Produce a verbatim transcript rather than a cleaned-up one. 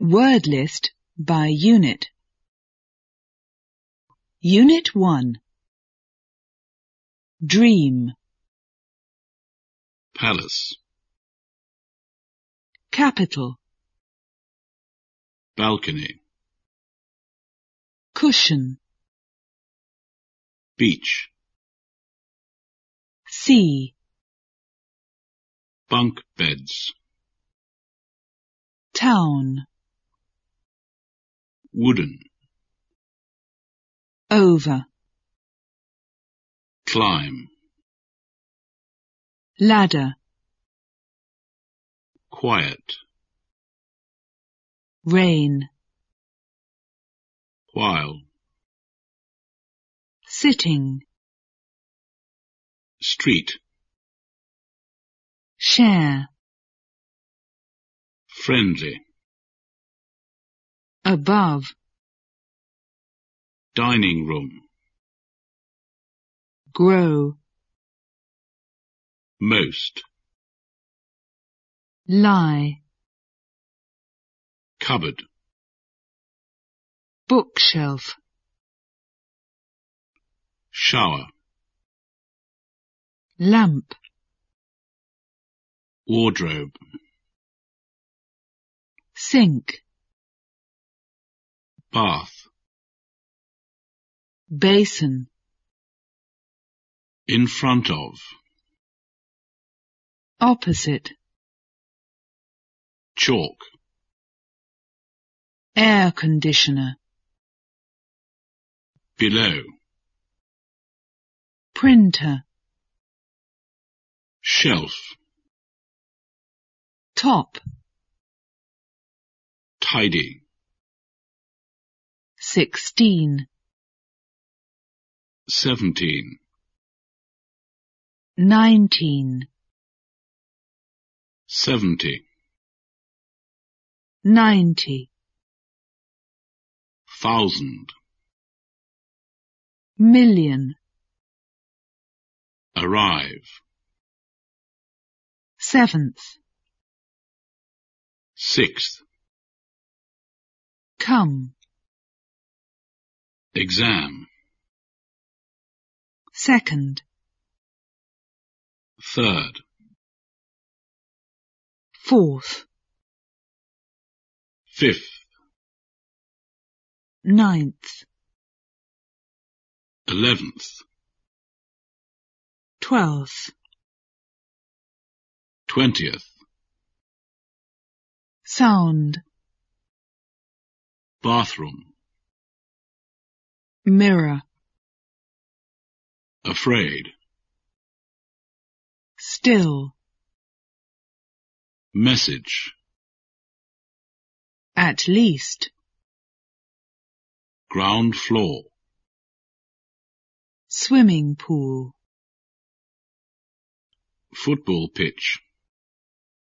Word list by unit. Unit one. Dream. Palace. Capital. Balcony. Cushion. Beach. Sea. Bunk beds. Town. Wooden. Over. Climb. Ladder. Quiet. Rain. While. Sitting. Street. Share. Friendly. Above. Dining room. Grow. Most. Lie. Cupboard. Bookshelf. Shower. Lamp. Wardrobe. Sink. Bath. Basin. In front of. Opposite. Chalk. Air conditioner. Below. Printer. Shelf. Top. Tidy. Sixteen. Seventeen. Nineteen. Seventy. Ninety. Thousand. Million. Arrive. Seventh. Sixth. Come. Exam. Second. Third. Fourth. Fifth. Ninth. Eleventh. Twelfth. Twentieth. Sound. Bathroom. Mirror. Afraid. Still. Message. At least. Ground floor. Swimming pool. Football pitch.